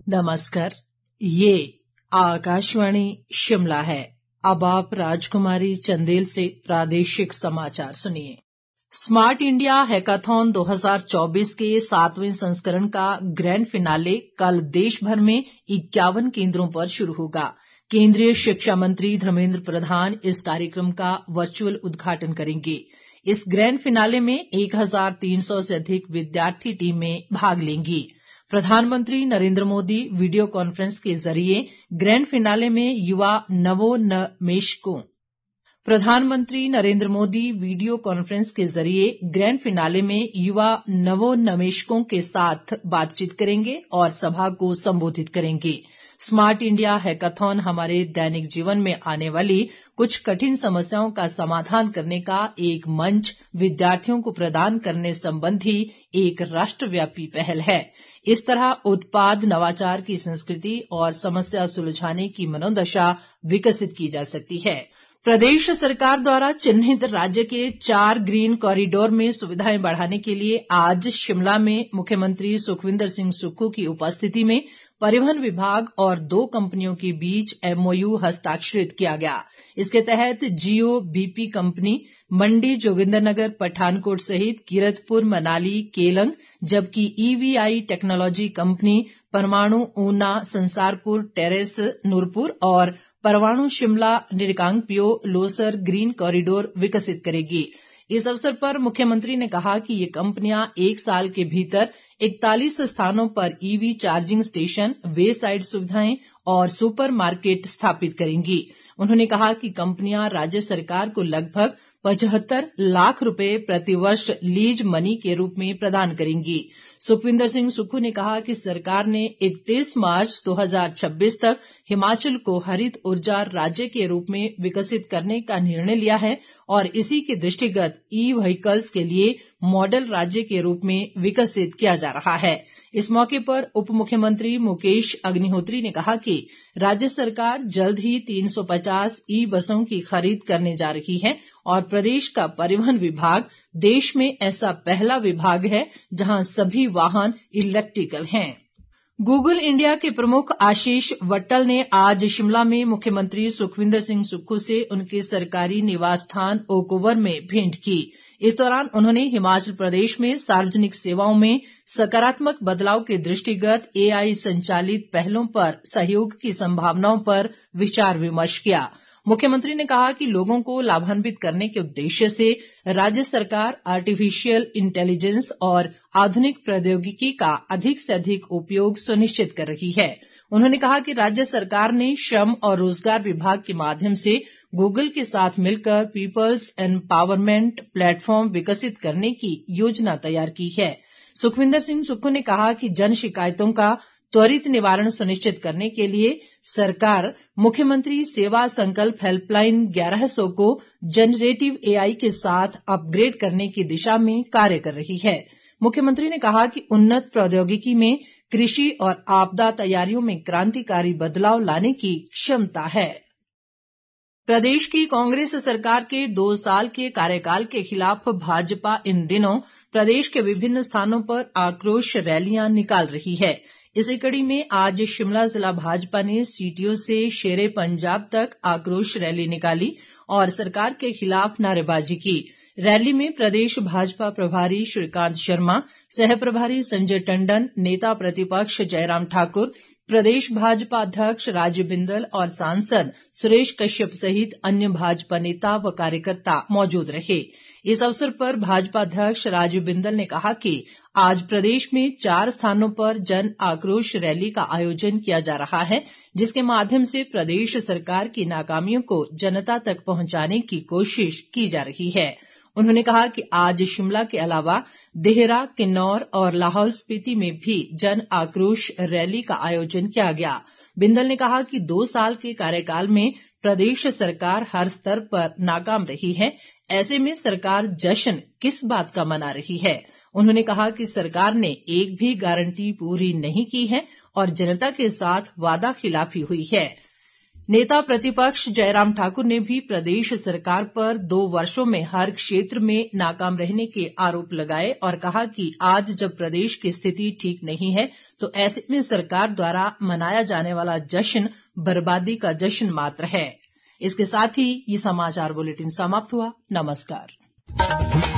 नमस्कार, ये आकाशवाणी शिमला है। अब आप राजकुमारी चंदेल से प्रादेशिक समाचार सुनिए। स्मार्ट इंडिया हैकाथॉन 2024 के 7वें संस्करण का ग्रैंड फिनाले कल देश भर में 51 केंद्रों पर शुरू होगा। केंद्रीय शिक्षा मंत्री धर्मेंद्र प्रधान इस कार्यक्रम का वर्चुअल उद्घाटन करेंगे। इस ग्रैंड फिनाले में 1300 से अधिक विद्यार्थी टीमें भाग लेंगी। प्रधानमंत्री नरेंद्र मोदी वीडियो कॉन्फ्रेंस के जरिए ग्रैंड फिनाले में युवा नवोन्मेषकों के साथ बातचीत करेंगे और सभा को संबोधित करेंगे। स्मार्ट इंडिया हैकाथॉन हमारे दैनिक जीवन में आने वाली कुछ कठिन समस्याओं का समाधान करने का एक मंच विद्यार्थियों को प्रदान करने संबंधी एक राष्ट्रव्यापी पहल है। इस तरह उत्पाद नवाचार की संस्कृति और समस्या सुलझाने की मनोदशा विकसित की जा सकती है। प्रदेश सरकार द्वारा चिन्हित राज्य के 4 ग्रीन कॉरिडोर में सुविधाएं बढ़ाने के लिए आज शिमला में मुख्यमंत्री सुखविंदर सिंह सुक्खू की उपस्थिति में परिवहन विभाग और 2 कंपनियों के बीच MOU हस्ताक्षरित किया गया। इसके तहत जियो बीपी कंपनी मंडी जोगिंद्रनगर पठानकोट सहित कीरतपुर मनाली केलंग, जबकि EVI technology company Parwanoo Una Sansarpur Terrace Nurpur और परवाणु शिमला निरकांगपियो लोसर ग्रीन कॉरिडोर विकसित करेगी। इस अवसर पर मुख्यमंत्री ने कहा कि ये कंपनियां 1 साल के भीतर 41 स्थानों पर EV charging station, way side सुविधाएं और सुपर मार्केट स्थापित करेंगी। उन्होंने कहा कि कंपनियां राज्य सरकार को लगभग 75 लाख रुपए प्रतिवर्ष लीज मनी के रूप में प्रदान करेंगी। सुखविंदर सिंह सुक्खू ने कहा कि सरकार ने 31 मार्च 2026 तक हिमाचल को हरित ऊर्जा राज्य के रूप में विकसित करने का निर्णय लिया है और इसी के दृष्टिगत ई-व्हीकल्स के लिए मॉडल राज्य के रूप में विकसित किया जा रहा है। इस मौके पर उप मुख्यमंत्री मुकेश अग्निहोत्री ने कहा कि राज्य सरकार जल्द ही 350 ई बसों की खरीद करने जा रही है और प्रदेश का परिवहन विभाग देश में ऐसा पहला विभाग है जहां सभी वाहन इलेक्ट्रिकल हैं। गूगल इंडिया के प्रमुख आशीष वट्टल ने आज शिमला में मुख्यमंत्री सुखविंदर सिंह सुक्खू से उनके सरकारी निवास स्थान ओकओवर में भेंट की। इस दौरान उन्होंने हिमाचल प्रदेश में सार्वजनिक सेवाओं में सकारात्मक बदलाव के दृष्टिगत AI संचालित पहलों पर सहयोग की संभावनाओं पर विचार विमर्श किया। मुख्यमंत्री ने कहा कि लोगों को लाभान्वित करने के उद्देश्य से राज्य सरकार आर्टिफिशियल इंटेलिजेंस और आधुनिक प्रौद्योगिकी का अधिक से अधिक उपयोग सुनिश्चित कर रही है। उन्होंने कहा कि राज्य सरकार ने श्रम और रोजगार विभाग के माध्यम से गूगल के साथ मिलकर पीपल्स एम्पावरमेंट प्लेटफॉर्म विकसित करने की योजना तैयार की है। सुखविंदर सिंह सुक्खू ने कहा कि जन शिकायतों का त्वरित निवारण सुनिश्चित करने के लिए सरकार मुख्यमंत्री सेवा संकल्प हेल्पलाइन 1100 को जनरेटिव AI के साथ अपग्रेड करने की दिशा में कार्य कर रही है। मुख्यमंत्री ने कहा कि उन्नत प्रौद्योगिकी में कृषि और आपदा तैयारियों में क्रांतिकारी बदलाव लाने की क्षमता है। प्रदेश की कांग्रेस सरकार के 2 साल के कार्यकाल के खिलाफ भाजपा इन दिनों प्रदेश के विभिन्न स्थानों पर आक्रोश रैलियां निकाल रही है। इसी कड़ी में आज शिमला जिला भाजपा ने सीटीओ से शेरे पंजाब तक आक्रोश रैली निकाली और सरकार के खिलाफ नारेबाजी की। रैली में प्रदेश भाजपा प्रभारी श्रीकांत शर्मा, सह प्रभारी संजय टंडन, नेता प्रतिपक्ष जयराम ठाकुर, प्रदेश भाजपा अध्यक्ष राजीव बिंदल और सांसद सुरेश कश्यप सहित अन्य भाजपा नेता व कार्यकर्ता मौजूद रहे। इस अवसर पर भाजपा अध्यक्ष राजीव बिंदल ने कहा कि आज प्रदेश में 4 स्थानों पर जन आक्रोश रैली का आयोजन किया जा रहा है, जिसके माध्यम से प्रदेश सरकार की नाकामियों को जनता तक पहुंचाने की कोशिश की जा रही है। उन्होंने कहा कि आज शिमला के अलावा देहरा, किन्नौर और लाहौल स्पीति में भी जन आक्रोश रैली का आयोजन किया गया। बिंदल ने कहा कि 2 साल के कार्यकाल में प्रदेश सरकार हर स्तर पर नाकाम रही है, ऐसे में सरकार जश्न किस बात का मना रही है। उन्होंने कहा कि सरकार ने एक भी गारंटी पूरी नहीं की है और जनता के साथ वादा खिलाफी हुई है। नेता प्रतिपक्ष जयराम ठाकुर ने भी प्रदेश सरकार पर 2 वर्षों में हर क्षेत्र में नाकाम रहने के आरोप लगाए और कहा कि आज जब प्रदेश की स्थिति ठीक नहीं है तो ऐसे में सरकार द्वारा मनाया जाने वाला जश्न बर्बादी का जश्न मात्र है। इसके साथ ही ये समाचार बुलेटिन समाप्त हुआ। नमस्कार।